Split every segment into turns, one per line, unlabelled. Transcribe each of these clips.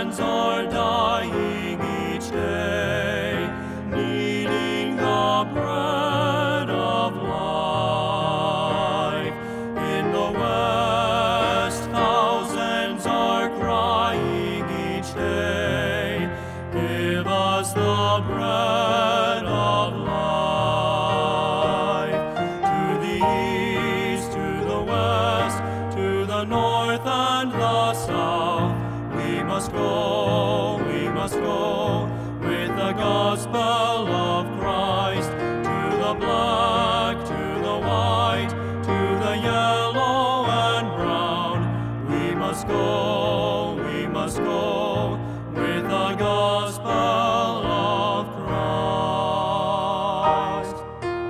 thousands are dying each day, needing the bread of life. In the West, thousands are crying each day, give us the bread of life. To the east, to the west, to the north and the south, we must go with the gospel of Christ. To the black, to the white, to the yellow and brown, we must go with the gospel of Christ.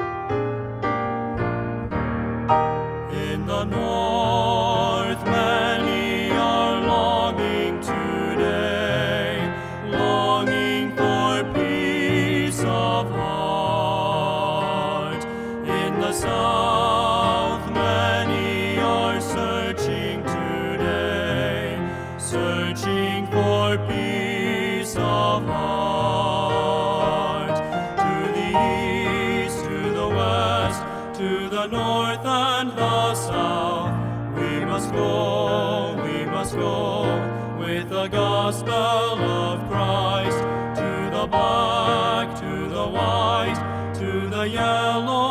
In the north, many are longing today, longing for peace of heart. In the south, many are searching today, searching for peace of heart. To the east, to the west, to the north and the south, we must go with the gospel of Christ. To the black, to the white, to the yellow